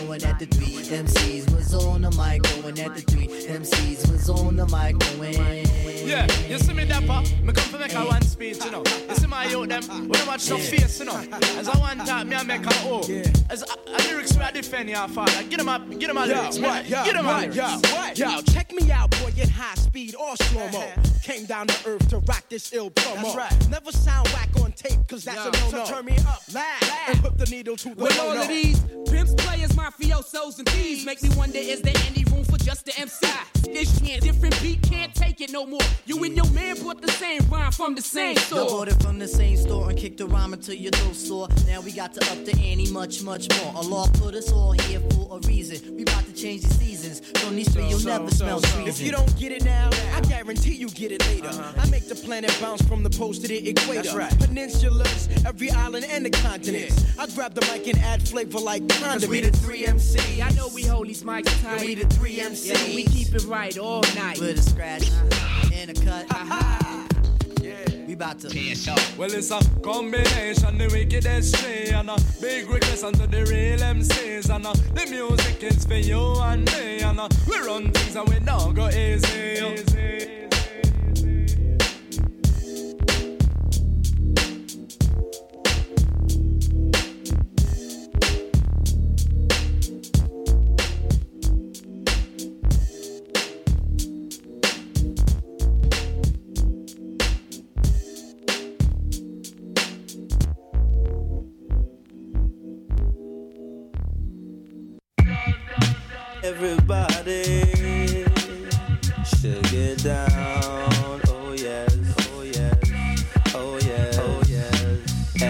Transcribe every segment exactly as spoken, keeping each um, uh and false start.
going at the three. M Cs was on the mic, going at the three. M Cs was on the mic, going. Yeah, you see me dapper, me come to make a one speech, you know. You see my youth them, we don't watch no face, you know. As I want that, me I make a O. As a, a lyrics we I defend your father. Get them up, get them a lyrics, man. Get them a lyrics. Yo, yo, check me out, boy, in high speed or slow-mo. Came down to earth to rock this ill promo. Right. Never sound whack on tape, cause that's yo, a no-no. So turn me up, loud, and put the needle to the with no-no. all of these pimps, players, mafiosos, and thieves, make me wonder, is there any room for just the M C? This can't, different beat can't take it no more. You and your man bought the same rhyme from the same store. Bought it from the same store and kicked the rhyme until your throat sore. Now we got to up the ante much, much more. Allah put us all here for a reason. We about to change the seasons. From these three, you'll so, never so, smell treason. If you don't get it now, I guarantee you get it later. Uh-huh. I make the planet bounce from the poles to the equator. That's right. Peninsulas, every island and the continents. Yeah. I grab the mic and add flavor like condiments. We the three M Cs. I know we hold these mics tight. We the three M Cs. Yeah, we keep it right all night. With a scratch and a cut. We about to piss off. Well, it's a combination, the wickedest stray, and a big request unto the real M Cs, and uh, the music is for you and me, and uh, we run things and we don't go easy. easy. Everybody should get down. Oh yes, oh yes, oh yes, oh yes.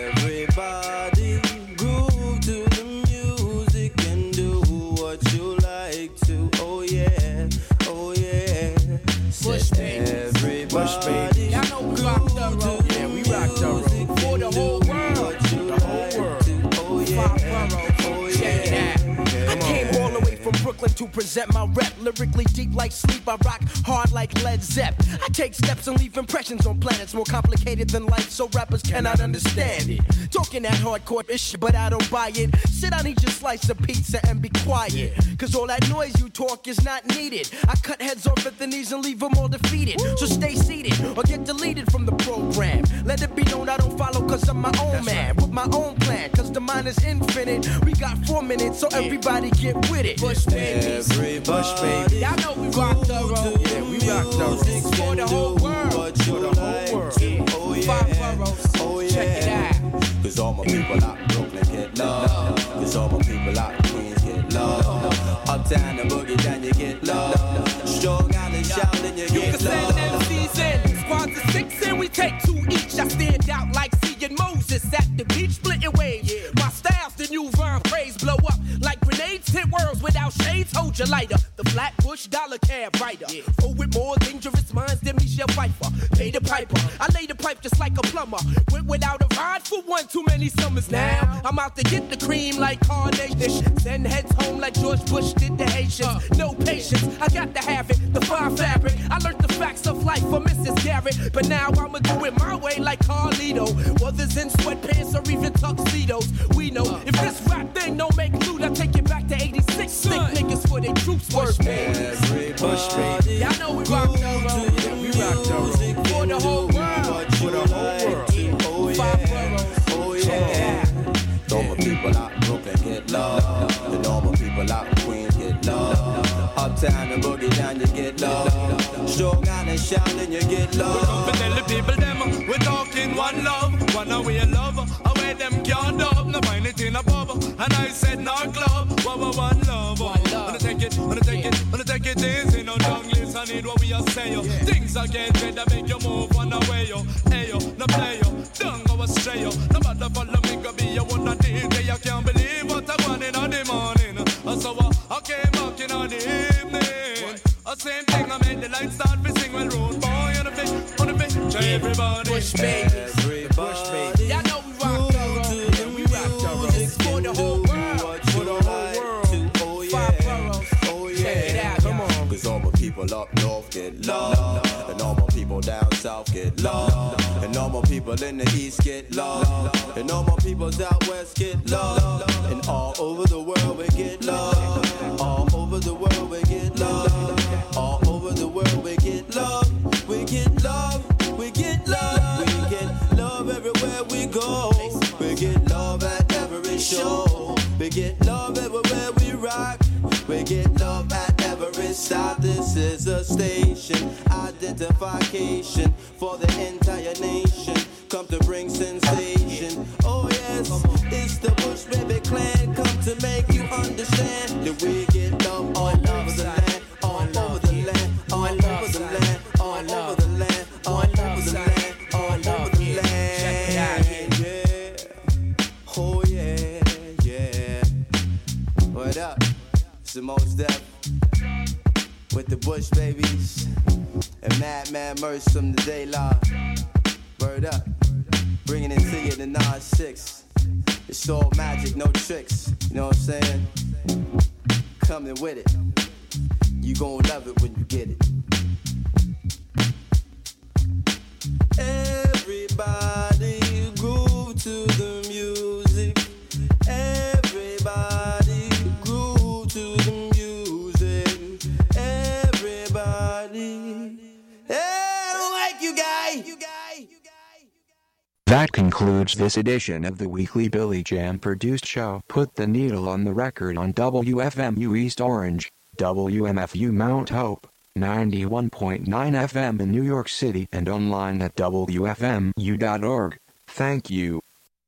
Everybody groove to the music and do what you like to. Oh yeah, oh yeah. Push baby, everybody. Push baby. Y'all know we rock the road. Yeah, we rock the road for the whole world. The whole world. Oh yeah. Five boroughs. Oh yeah. Check it out. I came all the way from Brooklyn to present my rep. Lyrically deep like sleep, I rock hard like Led Zepp. I take steps and leave impressions on planets more complicated than life, so rappers cannot understand it. Talking that hardcore ish, but I don't buy it. Sit down, eat your slice of pizza and be quiet, cause all that noise you talk is not needed. I cut heads off at the knees and leave them all defeated. So stay seated or get deleted from the program. Let it be known I don't follow cause I'm my own That's man right. With my own plan, cause the mind is infinite. We got four minutes, so everybody get with it. Push baby, push baby. Y'all know we rock the road. Yeah, we rock the road for the whole world. For the whole world. Yeah. Oh yeah. Five boroughs. Oh yeah. Check it out. Cause all my people out Brooklyn get love. Cause all my people out Queens get love. Uptown and boogie down you get love. Strong out and shouting you get love. You can send M Cs in. Squads of six and we take two each. I stand out like seeing Moses at the beach splitting waves. Yeah. My style's the new rhyme praise blow up like grenades hit worlds without shades. Hold your lighter. The Flatbush dollar cab rider. Yeah. Oh, with more dangerous minds than Michelle Pfeiffer. Pay the piper. I lay the pipe just like a plumber. Went without a ride for one too many summers now. I'm out to get the cream like Carnation. Send heads home like George Bush did the Haitians. No patience. I got to have it. The fine fabric. I learned the facts of life from Missus Garrett. But now I'ma do it my way like Carlito. Whether's in sweatpants or even tuxedos. We know if this rap thing don't make loot, I take it back to eighty-six. Stick niggas for their troops. Push baby, push baby. Y'all know we rock the road. Yeah, we rock the road for the whole world. For the whole world. Oh Five yeah. boroughs. Oh yeah. Normal people out Brooklyn get love. The normal people out Queens get love. Uptown and boogie down you get love. Strong out and shouting you get love. We come to tell the people them we're talking one love, one away love. Away them can't dub, no find it in a pub. And I said no club, one one love. Wanna take it, wanna take it, wanna take it easy. No don't listen, need what we are saying. Things are getting better, make you move one away yo. Hey yo, no play yo, don't go astray yo. No matter follow me, go be your one of these. I can't believe what I want in the morning. So I came back in the evening. The same thing I made the lights start to sing. Well, road boy on the fit, on the fit. Try everybody. Push baby, push baby. Y'all know we rock the road. Yeah, we rock the road. This for the whole world. For the whole world. Oh Five yeah. boroughs. Oh yeah. Check it out. Come on. Cause all my people up north get love. And all my people down south south get love. And normal people in the east get love. And normal peoples out west get love. And all over the world we get love. All over the world we get love. All over the world we get love. We get love. We get love. We get love everywhere we go. We get love at every show. We get love everywhere we rock. We get love at every stop. This is a station, identification for the entire nation. Come to bring sensation. Oh yes, it's the Bush Baby Clan. Come to make you understand that we get love all over the land, all over the land, all over the land, all over the land, all over the land, all over the land. Yeah. Oh yeah, yeah. What up? It's the Most Def with the Bush Babies and Madman Merce from the Day Law. Word up, bringing it to you the nine six. It's all magic, no tricks. You know what I'm saying? Coming with it. You gon' love it when you get it. Everybody groove to the music. Everybody groove to the music. Everybody. Hey, I don't like you, guy. You guy. That concludes this edition of the weekly Billy Jam produced show. Put the needle on the record on W F M U East Orange, W M F U Mount Hope, ninety-one point nine F M in New York City, and online at W F M U dot org. Thank you.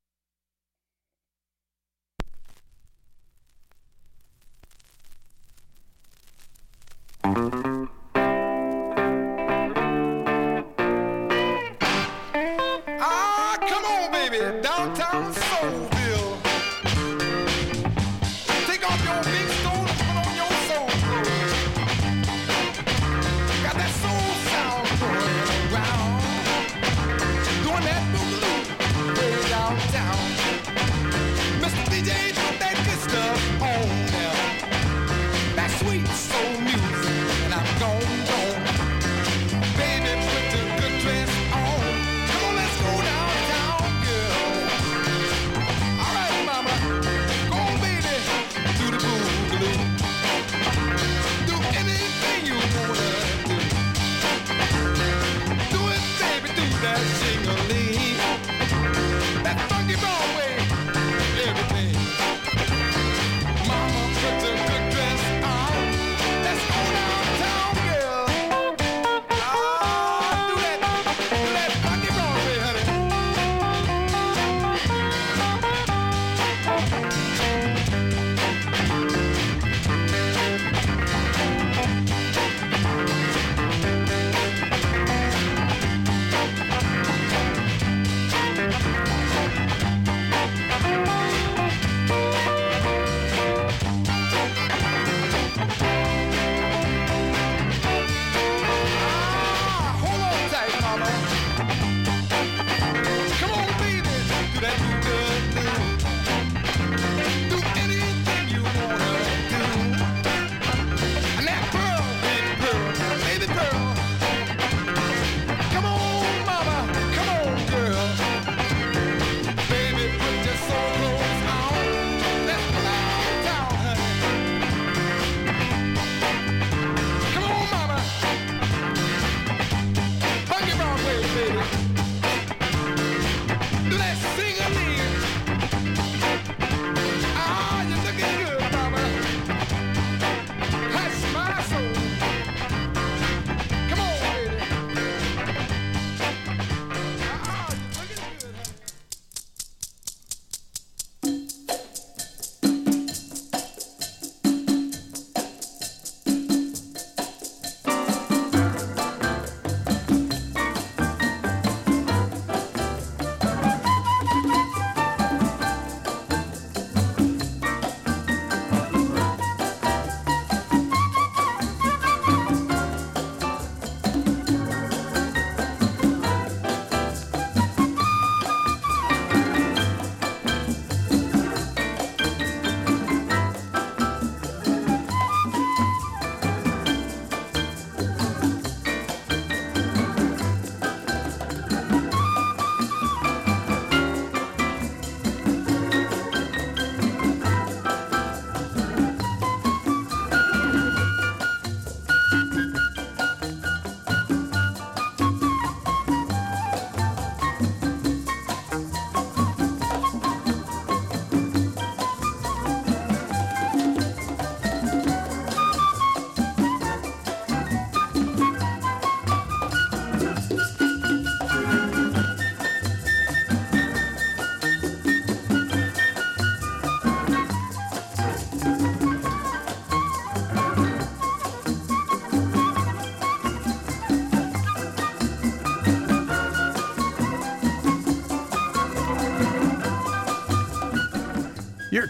Downtown Soulville. Take off your big stone and put on your soul clothes. Got that soul sound going around. Doing that boogaloo way down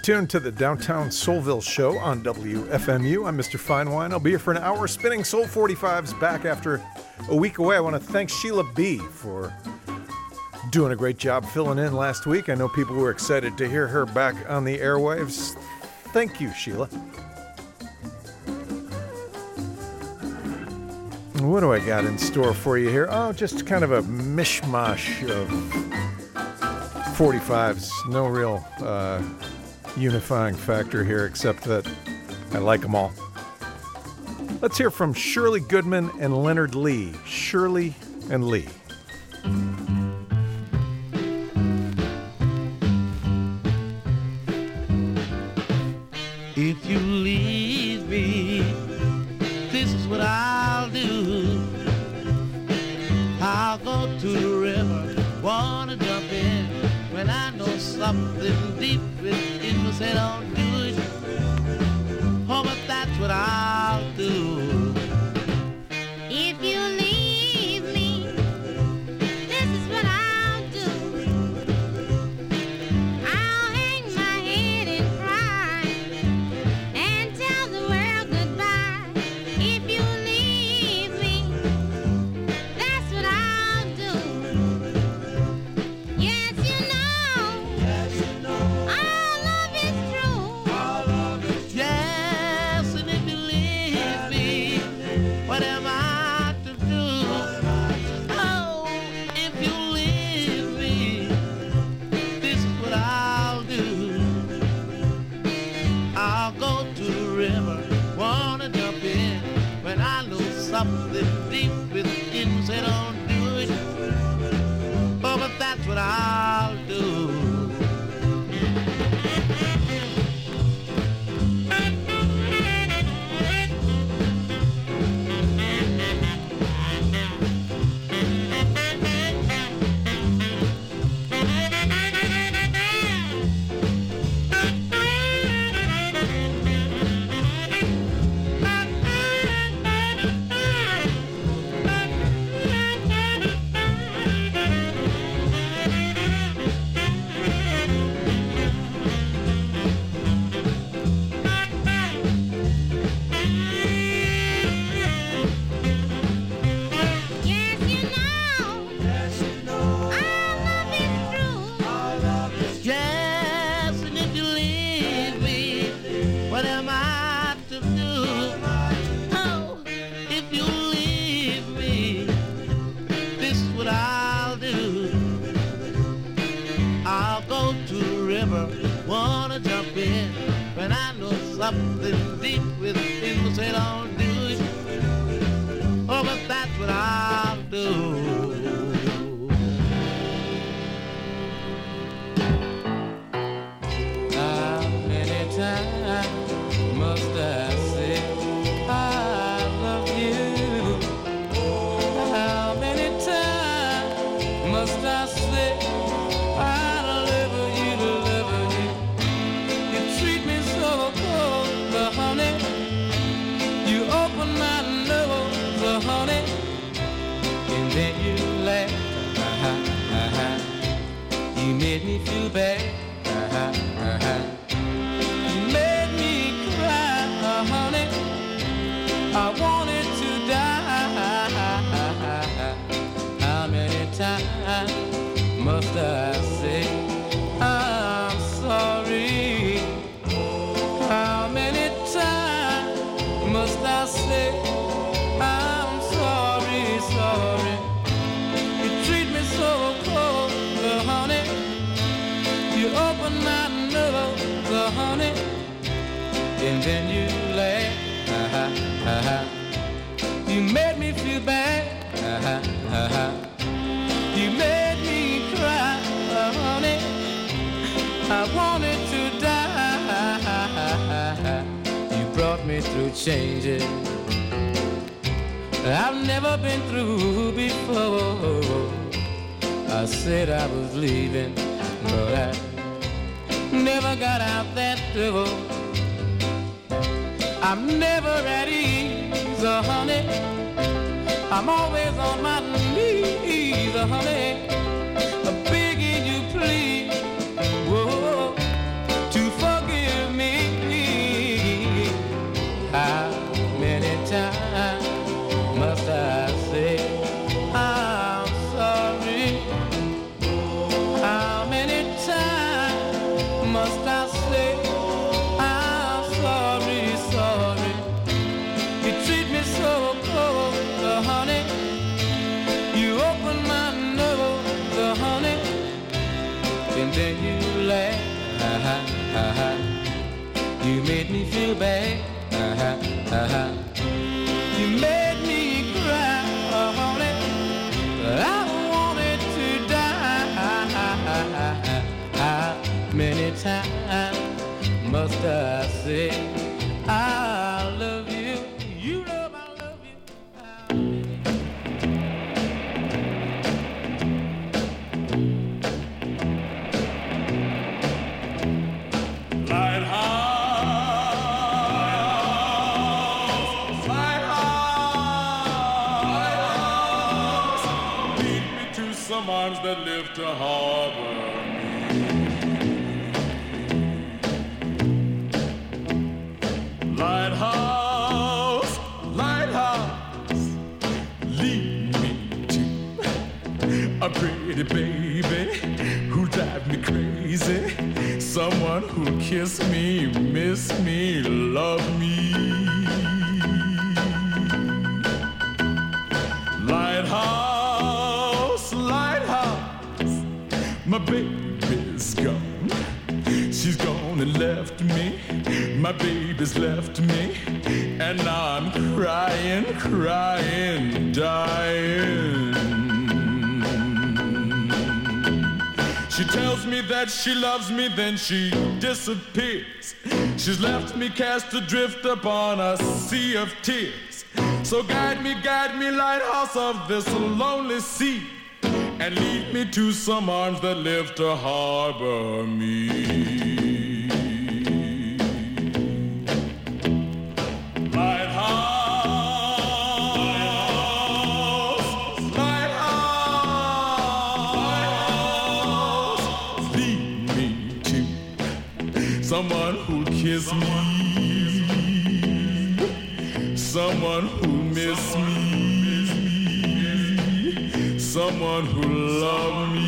tuned to the Downtown Soulville Show on W F M U. I'm Mister Finewine. I'll be here for an hour spinning Soul forty-fives back after a week away. I want to thank Sheila B. for doing a great job filling in last week. I know people were excited to hear her back on the airwaves. Thank you, Sheila. What do I got in store for you here? Oh, just kind of a mishmash of forty-fives. No real uh, unifying factor here, except that I like them all. Let's hear from Shirley Goodman and Leonard Lee. Shirley and Lee. If you leave me, this is what I'll do. I'll go to the river, wanna jump in, when I know something deep within me say don't do it. Oh, but that's what I'll do. If you leave me, this is what I'll do. I'll hang my head and cry and tell the world goodbye. If you leave me, that's what I'll do. Yes, you know, yes, you know, our love is true. Our love is true. Yes, and if you leave me, what am I to do? Oh, if you leave me, this is what I'll do. I'll go to the river, wanna jump in, when I know something deep within me say don't do it. Oh, but that's what I'll do. Yes, you know, Yes, you know. our love is true. Yes, and if you leave me, what am I to do? Oh, if you leave me, this is what I'll do. I'll go to the river, wanna jump in, when I know something deep within me say don't do it. Oh, but that's what I'll do. How many times must I say I love you? How many times must I say I love you, love you? You treat me so cold, the honey. You open my nose, honey, and then you laugh. Uh-huh, uh-huh. You made me feel bad. Uh-huh, uh-huh. You made me cry, uh, honey. I wanted to die. How many times must I say I'm sorry? How many times must I say I'm sorry, sorry? You treat me so cold, uh, honey. You open my nose, uh, honey, and then you laugh. Uh-huh, uh-huh. You made me feel bad. Uh-huh, uh-huh. You made me cry, uh, honey. I wanted to die. You brought me through changes I've never been through before. I said I was leaving, but I never got out that door. I'm never at ease, uh, honey. I'm always on my knees, uh, honey, begging you please, whoa, to forgive How many times must I say I'm sorry? How many times must I say I'm sorry, sorry? You treat me so cold, uh, honey. You open my nose, uh, honey, and then you laugh. Uh-huh, uh-huh. You made me feel bad. Uh-huh, uh-huh. You made me cry, uh, honey. I wanted to die. How many times must I say I love you? You know I love you. Arms that live to harbor me. Lighthouse, lighthouse, lead me to a pretty baby who drive me crazy. Someone who'll kiss me, miss me, love me. Lighthouse, my baby's gone. She's gone and left me. My baby's left me. And now I'm crying, crying, dying. She tells me that she loves me, then she disappears. She's left me cast adrift upon a sea of tears. So guide me, guide me, lighthouse of this lonely sea, and lead me to some arms that live to harbor me. Lighthouse, lighthouse, lead me to someone who'll kiss me, someone who'll miss me, someone who loves me.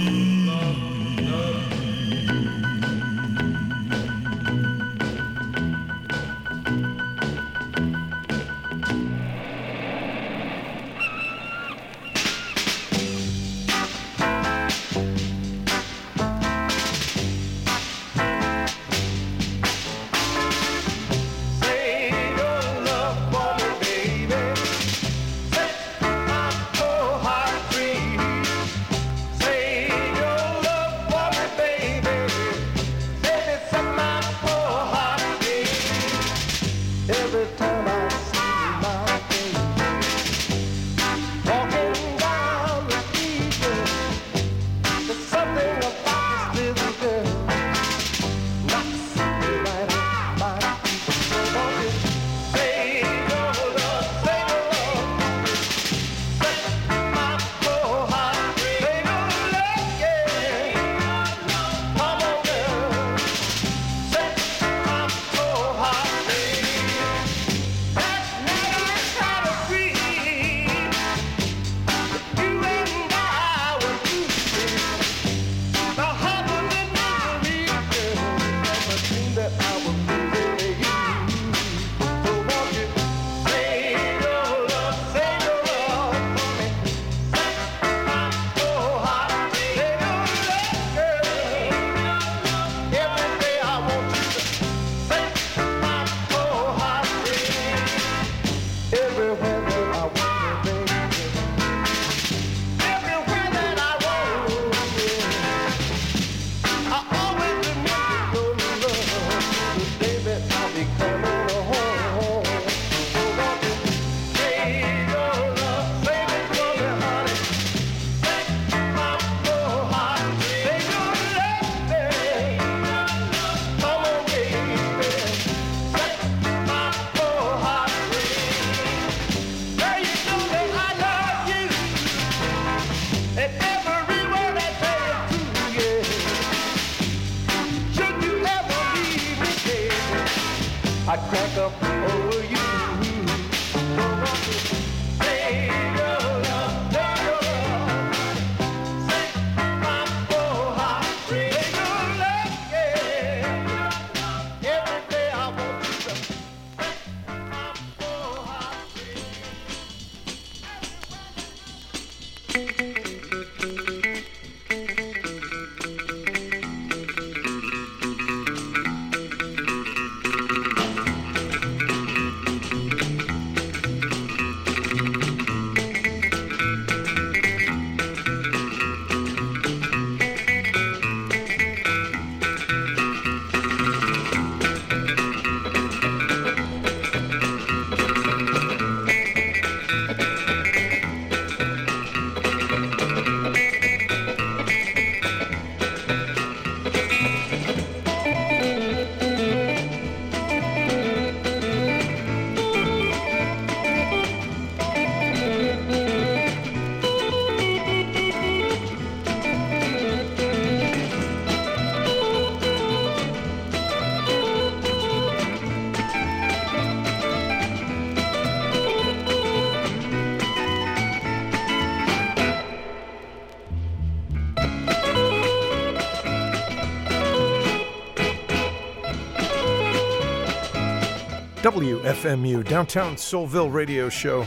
W F M U, Downtown Soulville Radio Show.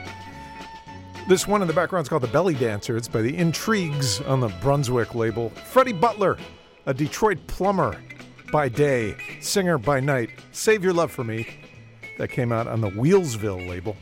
This one in the background is called The Belly Dancer. It's by the Intrigues on the Brunswick label. Freddie Butler, a Detroit plumber by day, singer by night. Save Your Love for Me. That came out on the Wheelsville label.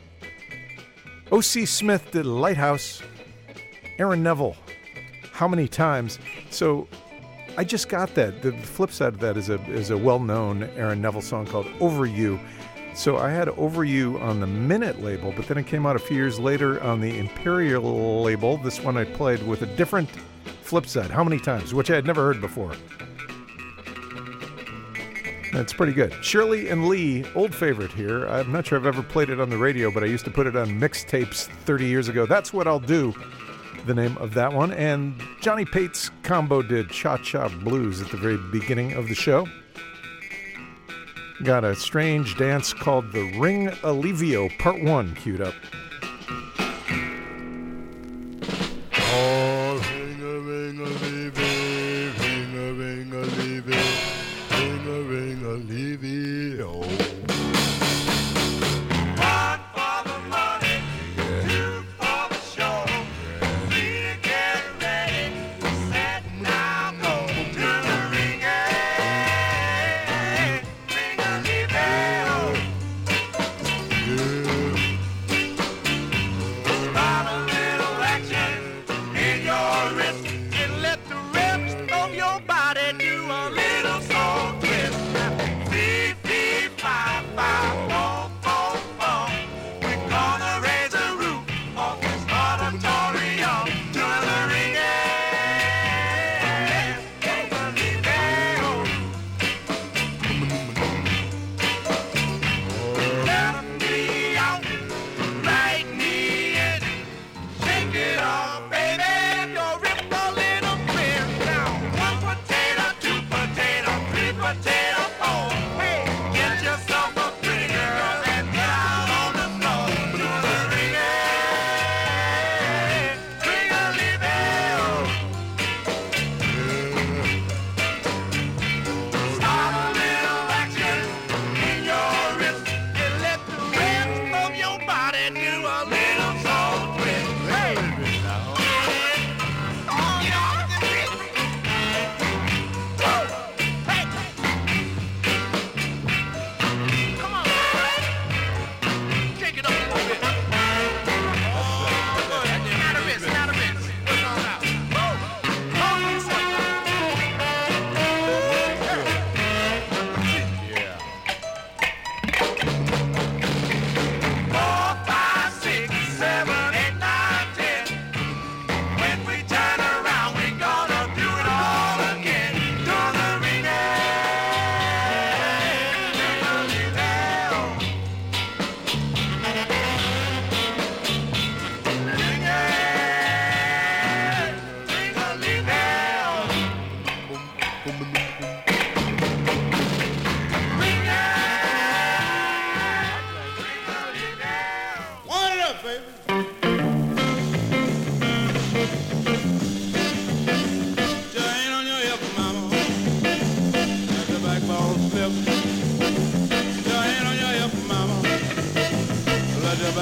O C Smith did Lighthouse. Aaron Neville, How Many Times? So I just got that. The flip side of that is a is a well-known Aaron Neville song called Over You. So I had Over You on the Minute label, but then it came out a few years later on the Imperial label. This one I played with a different flip side, How Many Times, which I had never heard before. That's pretty good. Shirley and Lee, old favorite here. I'm not sure I've ever played it on the radio, but I used to put it on mixtapes thirty years ago. That's What I'll Do, the name of that one. And Johnny Pate's combo did Cha-Cha Blues at the very beginning of the show. Got a strange dance called the Ring Alivio Part one queued up. Oh, ring a ring a levy, ring a ring a levy, ring a ring a levy, oh. One for the money, two for the show. We get ready, set now, go to the ring, eh, ring a levy, oh. Yeah.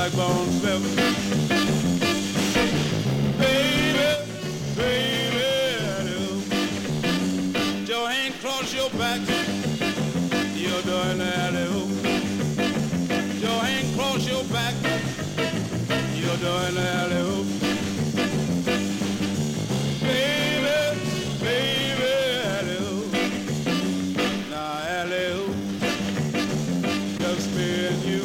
backbone slip. Baby, baby, do your hand cross your back. You're doing that. Your hand cross your back. You're doing that. Baby, baby, now alley-oop, just me and you.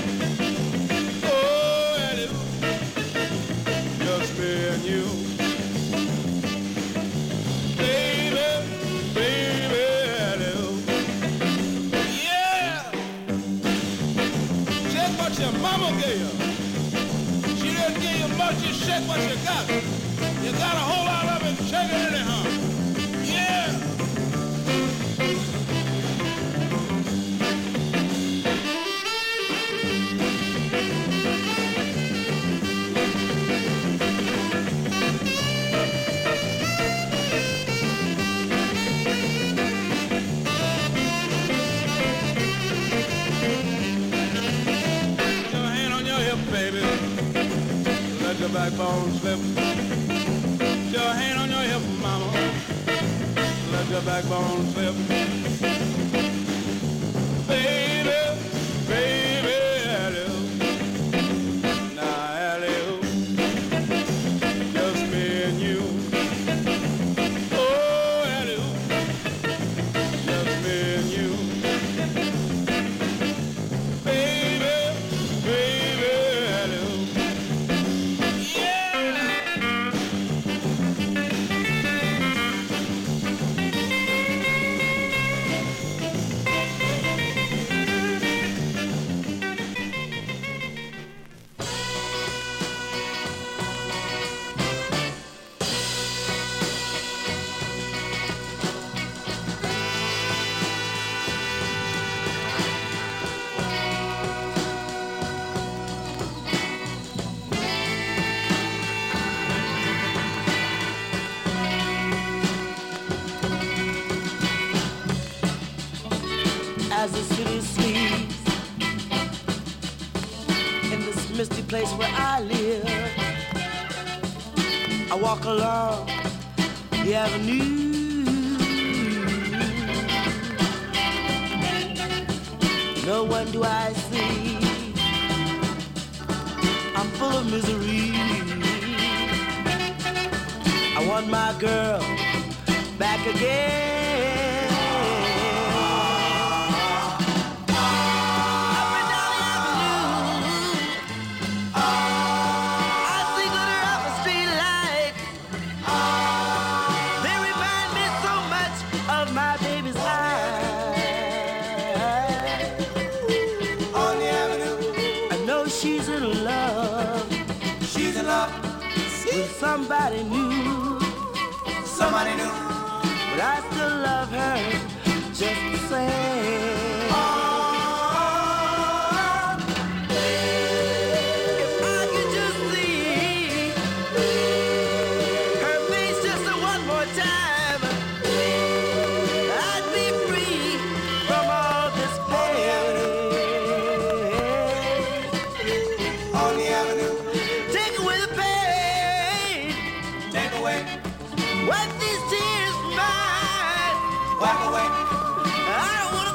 Oh, alley-oop, just me and you. Baby, baby, alley-oop. Yeah! Check what your mama gave you. She didn't give you much, you check what you got. You got a whole lot of it, check it anyhow. Yeah! Your backbone slip. Your hand on your hip, mama. Let your backbone slip. Baby, baby, alley-oop. Now alley-oop, just me and you. Oh, alley-oop, just me and you. Baby, baby, alley-oop. As the city sleeps in this misty place where I live, I walk along the avenue. No one do I see. I'm full of misery. I want my girl back again. Somebody new, somebody new, but I still love her just the same. Oh, if I could just see her face just one more time, I'd be free from all this pain. On the avenue, take away the pain. Wipe these tears from mine. Wipe away. I don't want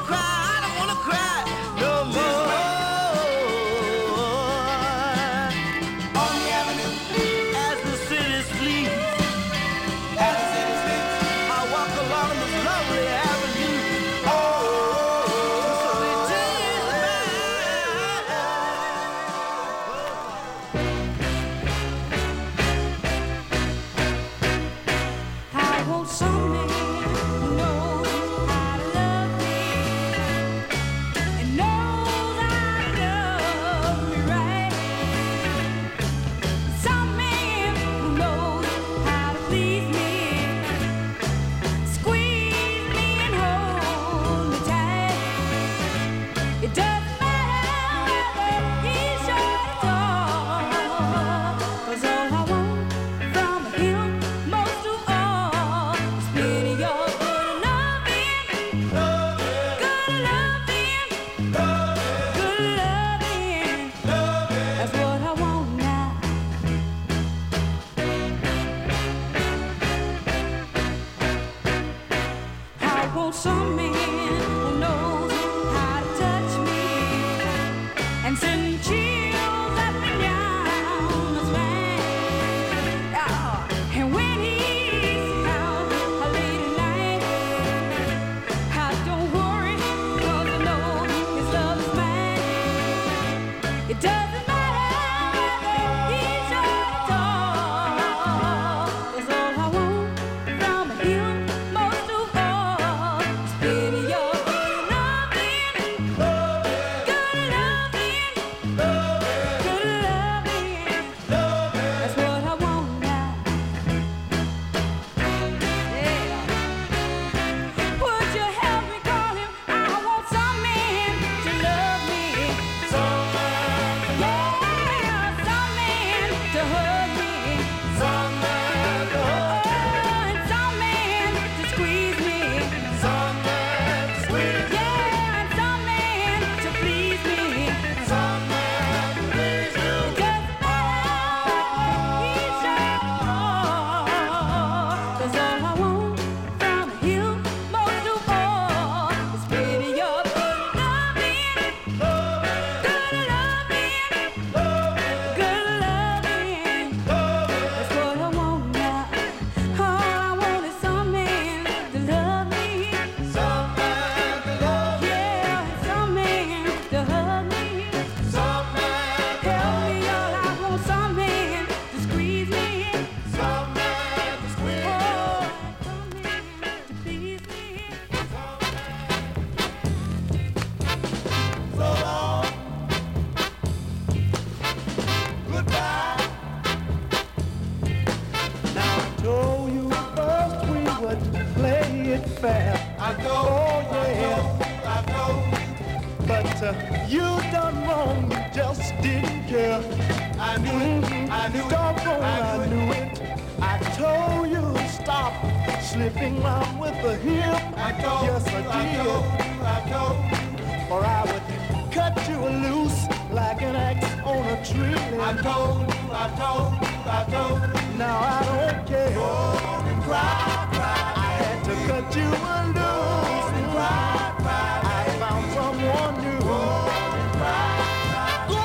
fair. I know, oh yeah, I know, I know. But uh, you done wrong, you just didn't care. I knew mm-hmm. it, I knew Doggone, it, I knew, I knew it. it. I told you to stop slipping around with the hip. I told yes, I did. I told you, I told you. Or I would cut you loose like an axe on a tree. I told you, I told you, I told you. Now I don't care. Go and cry, cry. I had to cut you loose. Go and cry, cry. I found someone new. Go and cry, cry. Go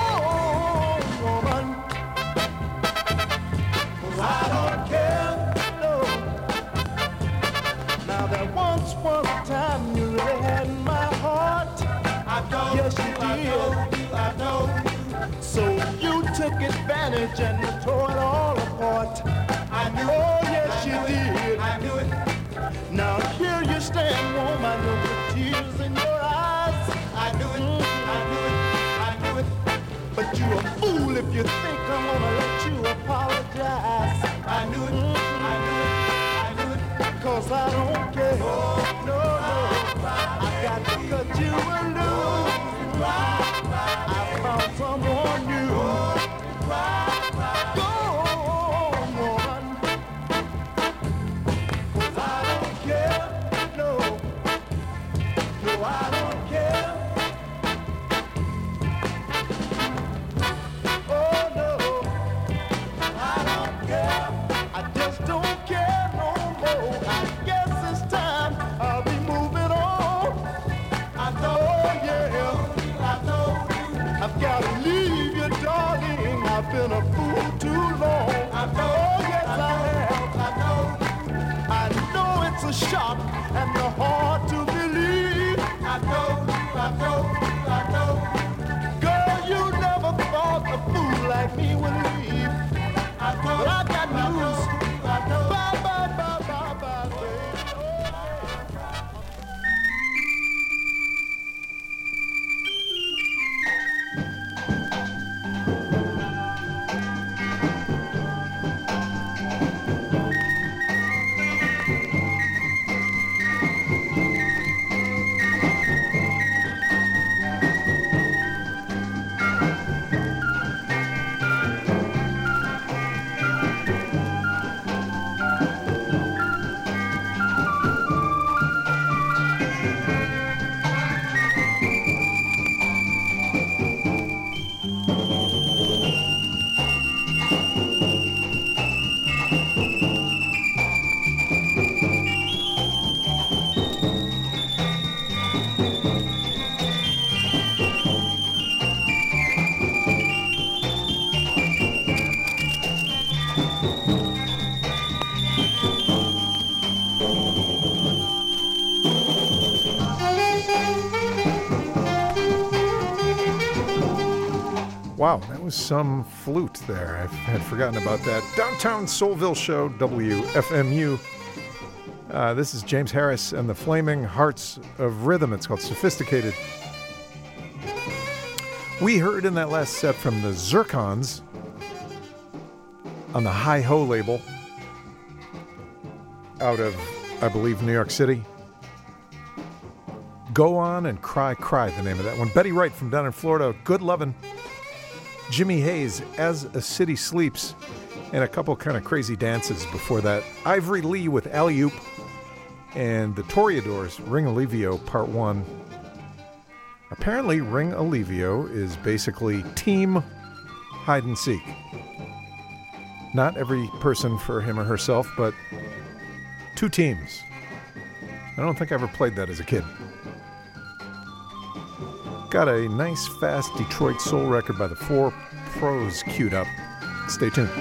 on, woman. 'Cause I don't care, no. Now there once was a time you really had my heart. I told yes, you, you did. I told you, I told you. So you took advantage and you tore it all apart. I knew oh, it. yes, I you did. It. I knew it. Now here you stand, woman, with tears in your eyes. I knew it. Mm. I knew it. I knew it. But you're a fool if you think I'm gonna let you apologize. I knew it. Mm. I knew it. I knew it. 'Cause I don't care. Oh, no, no. I got to cut you loose. I found someone new. Go on, woman. 'Cause I don't care. No. No, I don't care. Oh, no. I don't care. I just don't care no more. I guess it's time I'll be moving on. I told yeah. I told you. I've got to leave you, darling. I've been a fool too long. I know, oh, yes, I, I have. I know. I know it's a shock and the hard to believe. I know, I know, I know. Girl, you never thought a fool like me would leave. I know, but I got news. I know. Bye, bye, bye, bye, bye, baby. Wow, that was some flute there. I had forgotten about that. Downtown Soulville Show, W F M U. Uh, this is James Harris and the Flaming Hearts of Rhythm. It's called Sophisticated. We heard in that last set from the Zircons on the Hi Ho label out of, I believe, New York City. Go On and Cry Cry, the name of that one. Betty Wright from down in Florida, Good Lovin'. Jimmy Hayes, As a City Sleeps, and a couple kind of crazy dances before that. Ivory Lee with Alley Oop, and the Toreadors, Ring Alivio Part one. Apparently, Ring Alivio is basically team hide and seek. Not every person for him or herself, but two teams. I don't think I ever played that as a kid. Got a nice, fast Detroit soul record by the Four Pros queued up. Stay tuned.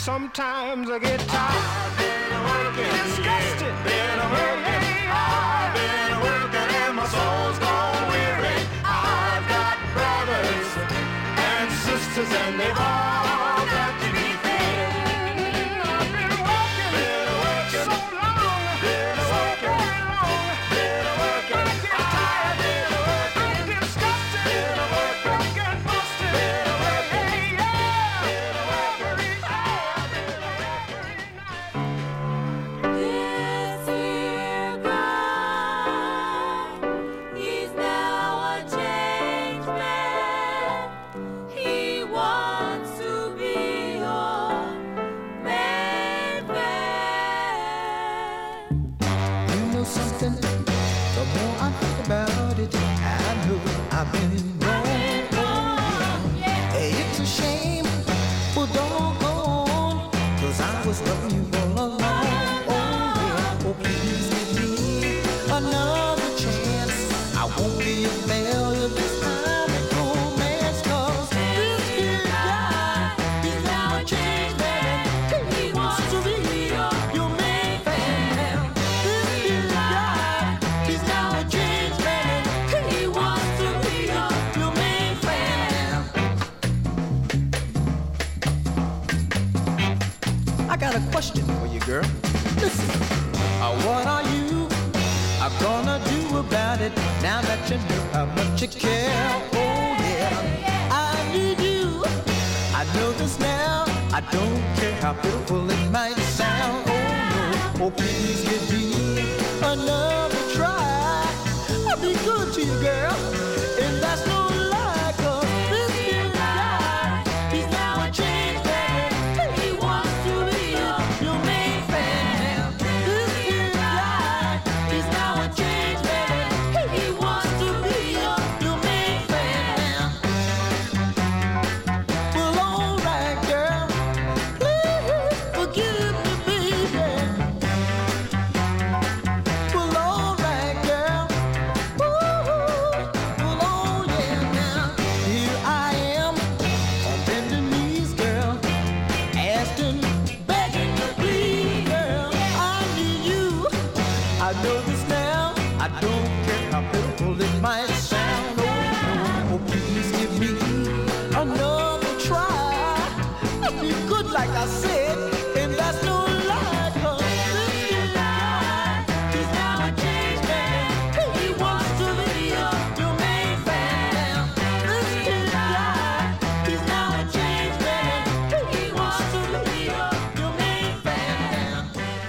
Sometimes I get tired, disgusted. Been a working, I've been working, and my soul's gone weary. I've got brothers and sisters, and they've all got to be fed. I've been working, Been working, so long, been so working, very long. been working, I get tired, been working, I'm disgusted, been working, I get busted. been working, Hey, yeah. been working. This here guy, he's now a changed man. He wants to be your man fan. You know something? The more I think about it, I know I've been wrong. Hey, it's a shame, but doggone, 'cause I was loving you all along. Oh, yeah, oh, please give me another chance. I won't be a failure this time at romance, 'cause this here guy, he's now a changed man. He wants to be your, your main fan. This here guy, he's now a changed man. He wants to be your, your main fan. I got a question for you, girl. Listen, uh, what are you uh, gonna do about it now that you know how much you care? Oh yeah, I need you. I know this now. I don't care how beautiful it might sound. Oh no, oh please give me another try. I'll be good to you, girl, and that's no lie. 'Cause this here guy, he's now a changed man. He wants to be your, your main fan. This here guy, he's now a changed man. He wants to be your, your main fan. Well, all right, girl, please forgive me, baby. Well, all right, girl. Ooh, well, oh yeah, now here I am on bending knees, girl, asking, begging you, please, girl, I need you. I know this now. I don't care how pitiful it might sound. Oh, no, oh, please give me another try. I'll be good, like I said, and that's no lie. 'Cause this here guy, he's now a changed man. He wants to be your, your main fan. This here guy, he's now a changed man. He wants to be your, your main fan.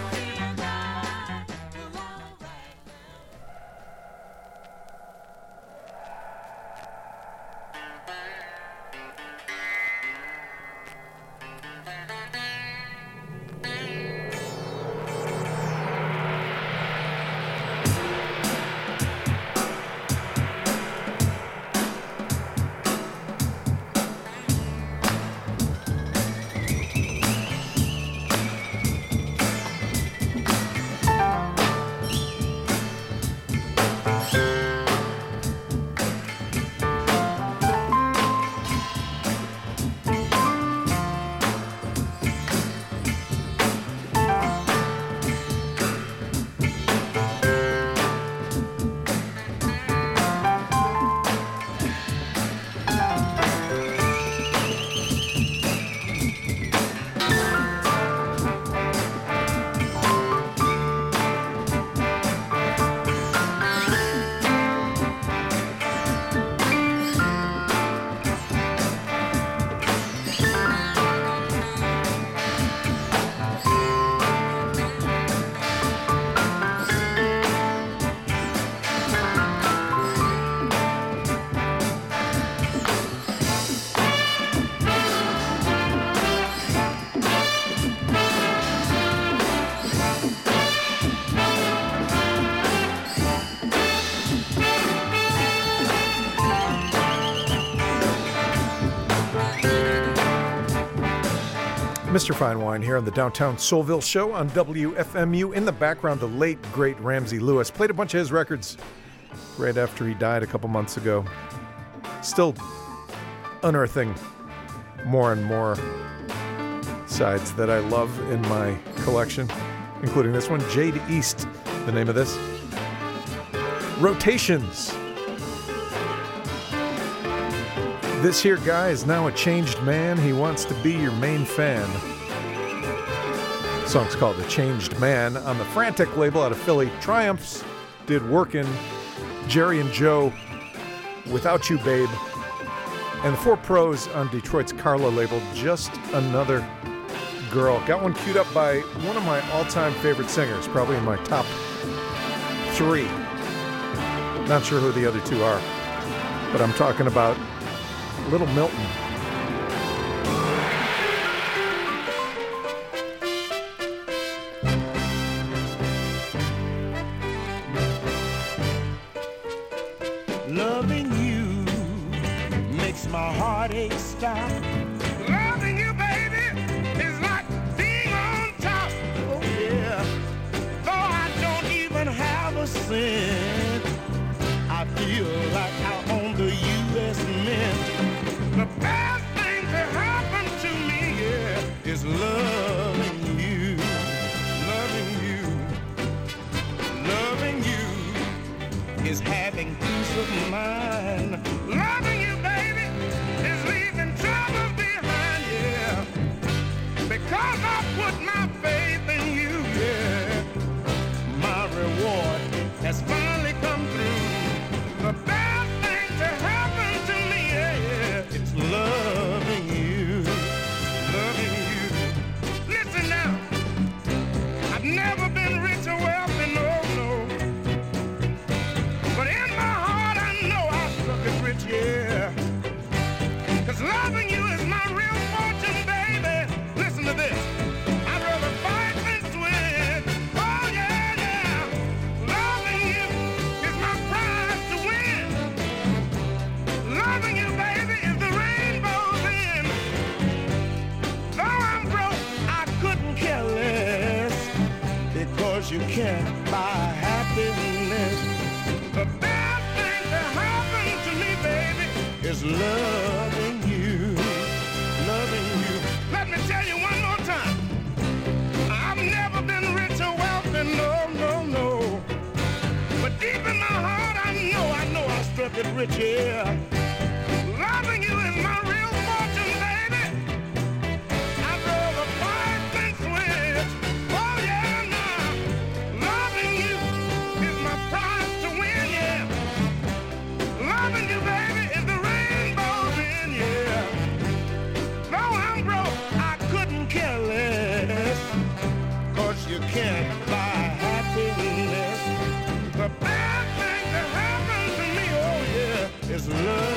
Mister Fine Wine here on the Downtown Soulville Show on W F M U. In the background, the late, great Ramsey Lewis. Played a bunch of his records right after he died a couple months ago. Still unearthing more and more B-sides that I love in my collection, including this one, Jade East, the name of this. Rotations. This here guy is now a changed man. He wants to be your main fan. The song's called The Changed Man on the Frantic label out of Philly. Triumphs did Workin', Jerry and Joe, Without You Babe, and the Four Pros on Detroit's Carla label, Just Another Girl. Got one queued up by one of my all-time favorite singers, probably in my top three. Not sure who the other two are, but I'm talking about Little Milton. Loving you makes my heartache stop. Loving you, baby, is like being on top. Oh yeah. Though I don't even have a cent, I feel like I own the U S Mint. The best thing to happen to me, yeah, is loving you. Loving you. Loving you is having peace of mind. Loving you, baby, is leaving trouble behind, yeah. Because I put my faith in you, yeah. My reward has finally come through. The best thing to happen to me, yeah, yeah, is loving you. Loving you. Listen now, I've never been rich or wealthy, no, no. But in my heart, I know I struck it rich, yeah. Cause loving you is my real fortune, baby. Listen to this. I'd rather fight than swim. Oh, yeah, yeah. Loving you is my prize to win. Loving you, baby, is the rainbow's end. Though I'm broke, I couldn't care less. Because you can't buy happiness. The best thing that happened to me, baby, is loving you, loving you. Let me tell you one more time. I've never been rich or wealthy, no, no, no. But deep in my heart, I know, I know I struck it rich, yeah. Loving you is my real fortune, baby. I'd rather fight than switch. Oh, yeah, now. Loving you is my prize to win, yeah. Loving you, baby, is the rainbow's end, yeah. Though I'm broke, I couldn't care less. Cause you can't buy happiness. The best thing that happened to me, oh yeah, is love.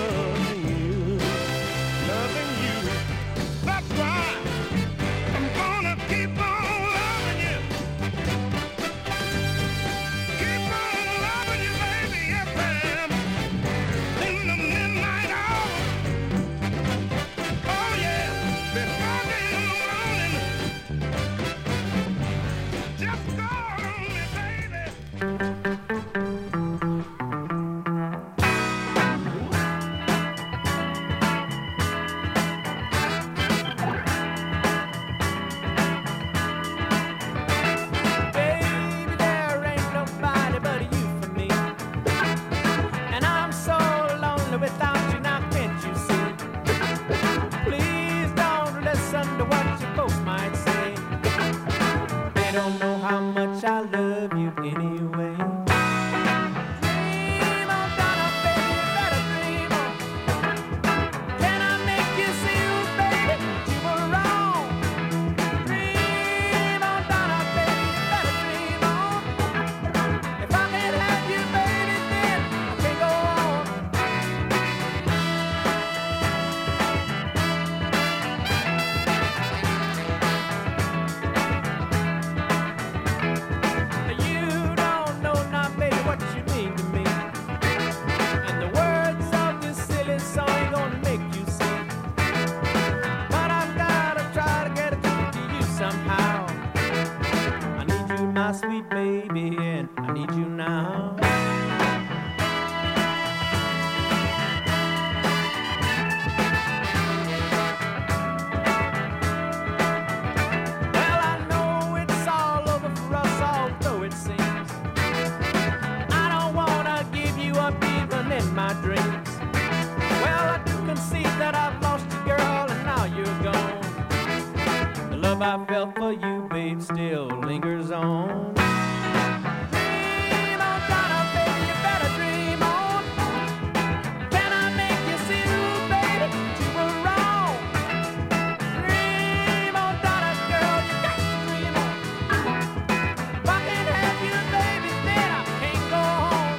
love I felt for you, babe, still lingers on. Dream on, Donna, baby, you better dream on. Can I make you see, baby, that you were wrong? Dream on, Donna, girl, you got to dream on. If I can't have you, baby, then I can't go home.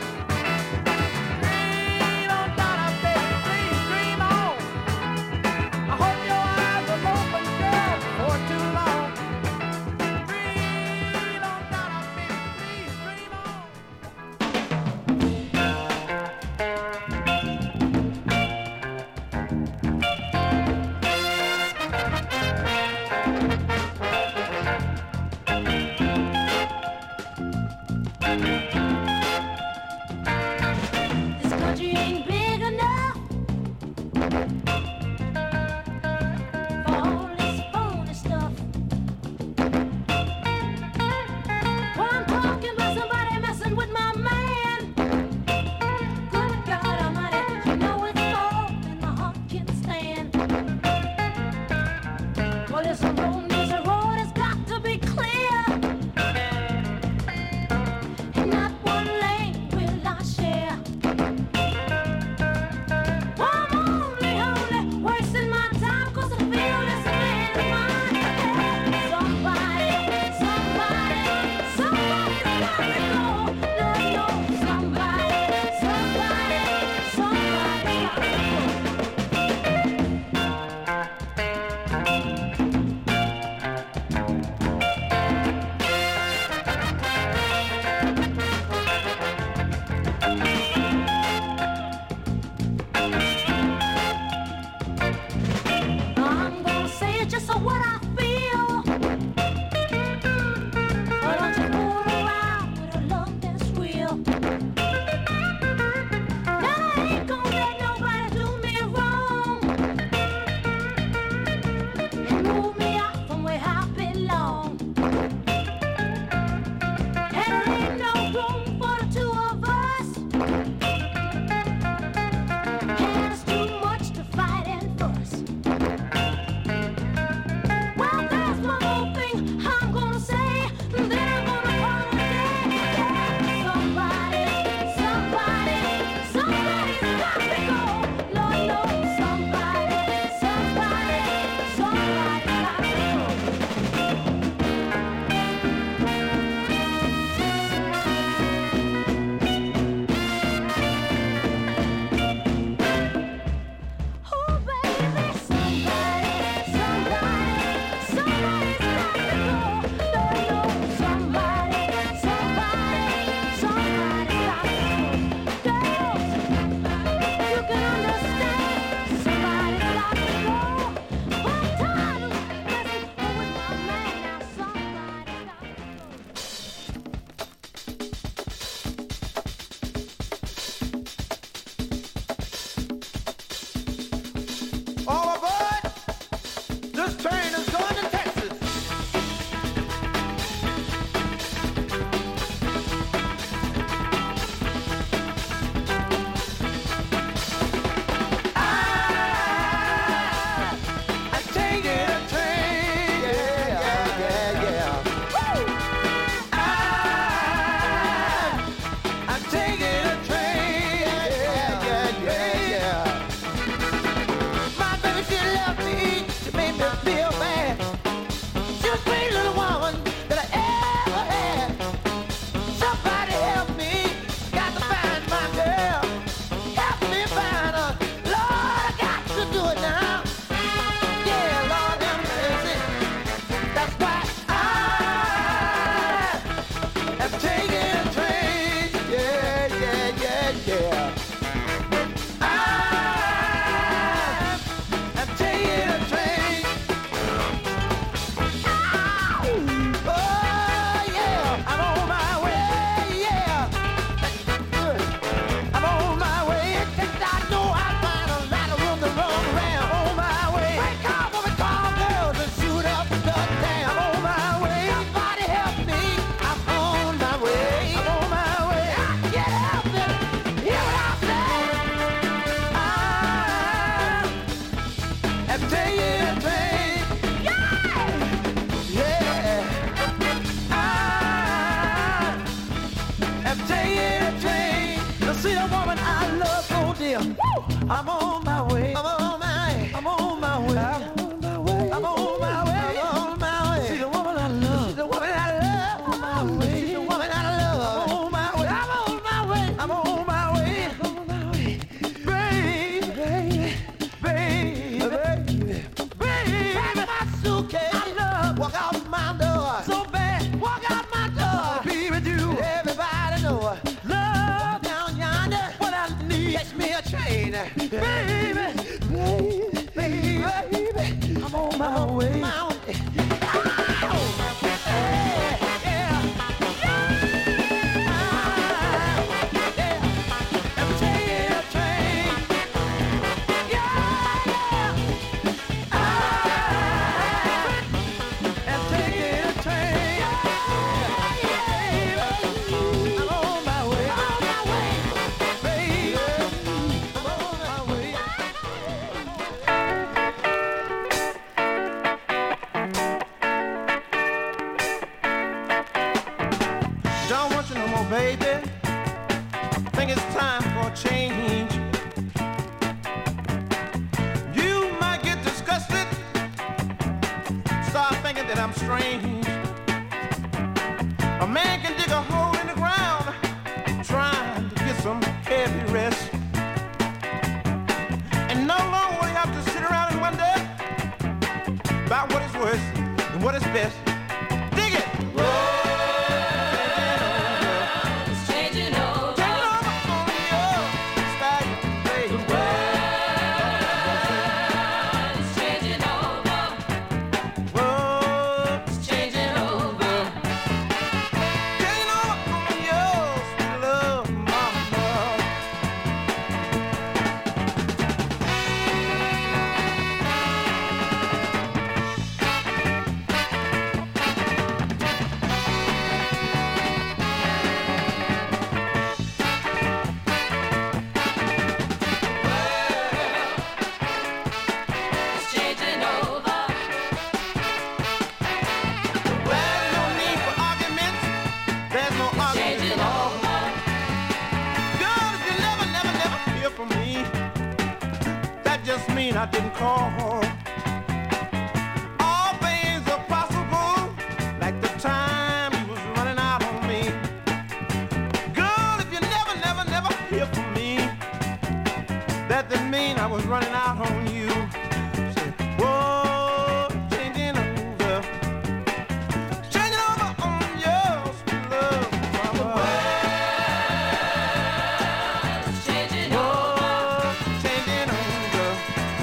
Dream on, Donna, baby, please dream on. I hope your eyes are open, girl, for too long. Dream on, Donna, baby, please dream on. This country ain't big enough for all this phony stuff. Well, I'm talking about somebody messing with my man. Good God Almighty, you know it's more than my heart can stand. Well, there's a road, there's a road has got to be clear, and not one lane will I share. Well, I'm only, only wasting my time 'cause I feel this man in mine. Somebody, somebody, somebody's got to go. No, no, somebody, somebody, somebody's got to go. I'm gonna say it just so what I feel. Why don't you fool around with a love that's real? Now I ain't gonna let nobody do me wrong and move me out from where I belong. And there ain't no room for the two of us. And it's too much to fight and fuss. Well, there's one more thing I'm gonna say, then I'm gonna call it a day. Somebody, somebody, somebody's got to go. Lord knows somebody, somebody, somebody's got to go. Oh, baby, somebody, somebody, somebody's got to go. Lord knows somebody, somebody, somebody's got to go. Girls, you can understand, somebody's got to go. I'm tired of messing with my man now. Somebody's got to go. All aboard! This train is going to Texas. I, I'm taking a train. Yeah, yeah, yeah, yeah. Woo! I, I'm taking a train. Yeah, yeah, yeah, yeah. My baby, she left me. She made me feel bad. I'm on my way. I'm on my. I'm on my way. I'm on my way. I'm on my way. See the woman I love. See the woman I love. I'm on my way. See the woman I love. I'm on my way. I'm on my way. I'm on my way. I'm on my way. Baby, baby, baby, baby. Pack my suitcase. I love. Walk out my door. So bad. Walk out my door. Be with you. Everybody know. Love down yonder. What I need. Catch me a train. Baby, baby, baby, baby. I'm on my way. My way. Baby, think it's time for a change. You might get disgusted, start thinking that I'm strange. A man can dig a hole in the ground, trying to get some heavy rest. And no longer will you have to sit around and wonder about what is worse and what is best. Dig it! Whoa. I didn't call. All things are possible, like the time you was running out on me. Girl, if you never, never, never hear from me, that didn't mean I was running out on you. Say, whoa, changing over, changing over on your sweet love, mama. Changing over, changing over.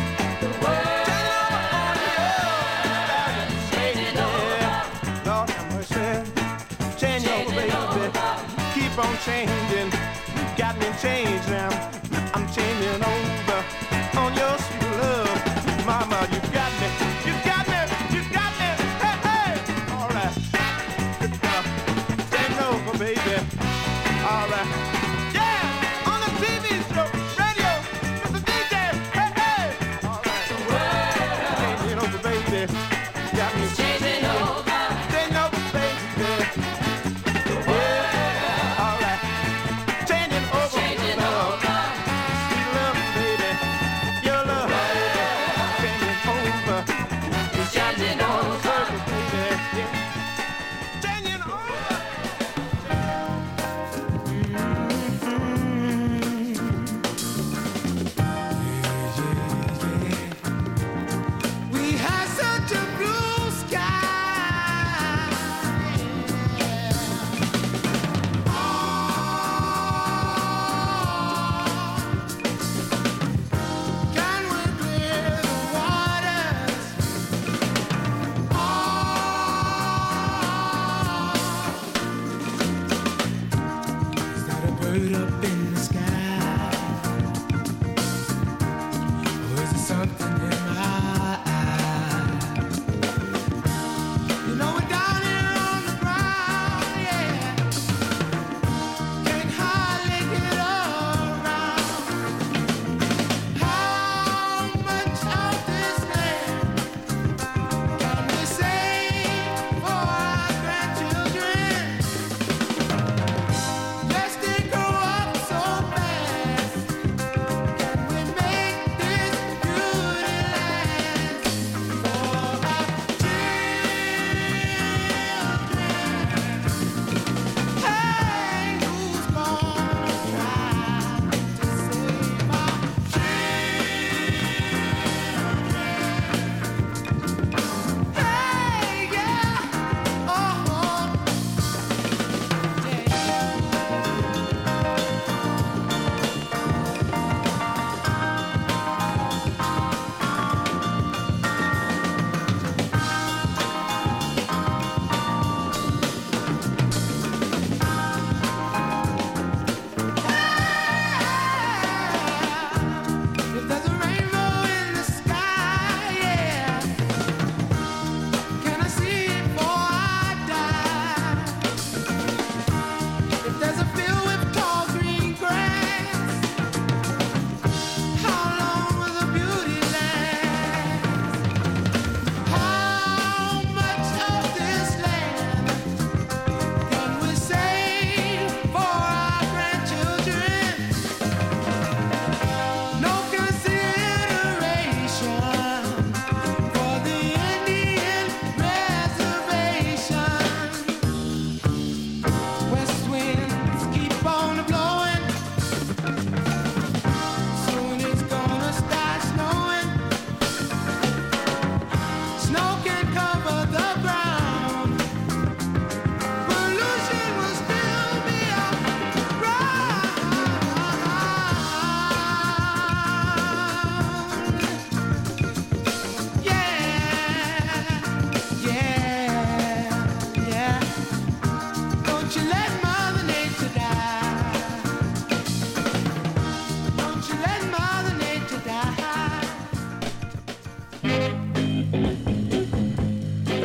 Keep on changing, you got me changed now. I'm changing over on your sweet love, mama. You got me, you got me, you got me. Hey, hey, all right. Uh, changing over, baby. All right. Yeah, on the T V show, radio, Mister D J. Hey, hey, all right. Changing over, baby. Got me changing over, changing over, baby. Changing over, changing over.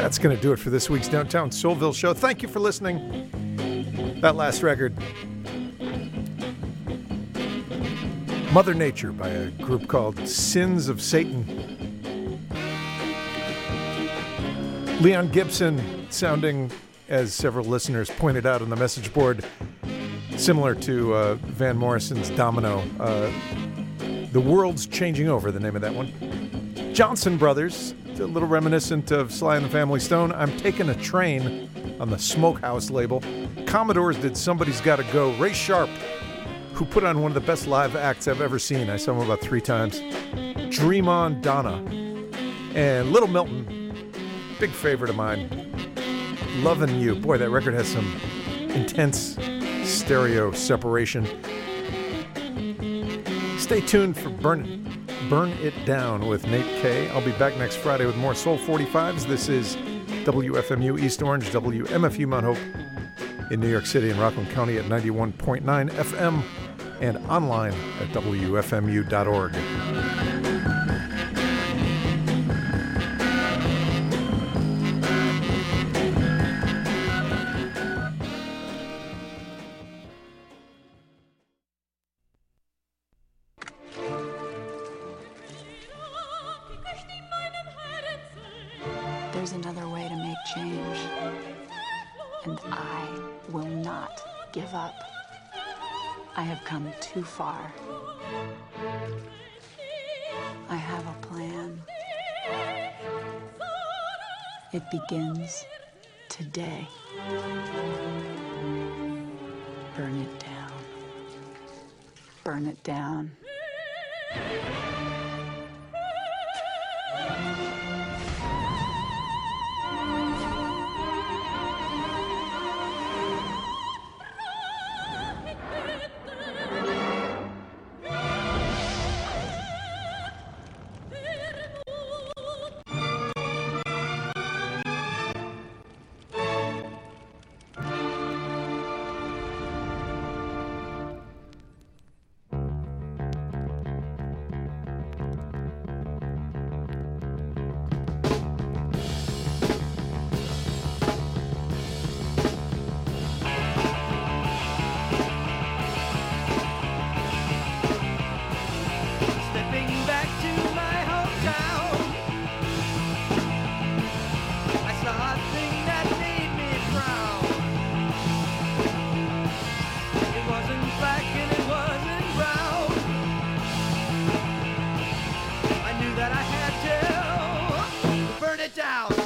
That's going to do it for this week's Downtown Soulville show. Thank you for listening. That last record, Mother Nature by a group called Sins of Satan. Leon Gibson sounding, as several listeners pointed out on the message board, similar to uh, Van Morrison's Domino. Uh, The World's Changing Over, the name of that one. Johnson Brothers, a little reminiscent of Sly and the Family Stone. I'm Taking a Train on the Smokehouse label. Commodores did Somebody's Gotta Go. Ray Sharp, who put on one of the best live acts I've ever seen. I saw him about three times. Dream On Donna. And Little Milton, big favorite of mine. Lovin' You. Boy, that record has some intense stereo separation. Stay tuned for Burn It, Burn It Down with Nate K. I'll be back next Friday with more Soul forty-fives. This is W F M U East Orange, W M F U Mount Hope in New York City and Rockland County at ninety-one point nine F M and online at W F M U dot org. There's another way to make change, and I will not give up. I have come too far. I have a plan. It begins today. Burn it down. Burn it down. Burn it down.